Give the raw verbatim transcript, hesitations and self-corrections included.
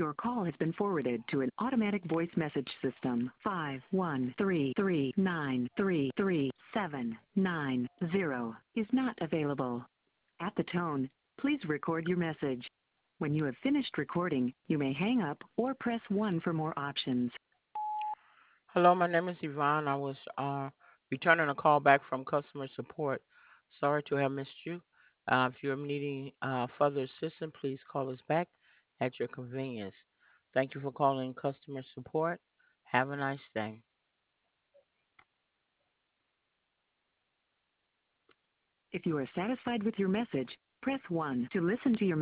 Your call has been forwarded to an automatic voice message system. Five one three three nine three three seven nine zero is not available. At the tone, please record your message. When you have finished recording, you may hang up or press one for more options. Hello, my name is Yvonne. I was uh, returning a call back from customer support. Sorry to have missed you. Uh, if you're needing uh, further assistance, please call us back at your convenience. Thank you for calling customer support. Have a nice day. If you are satisfied with your message, press one to listen to your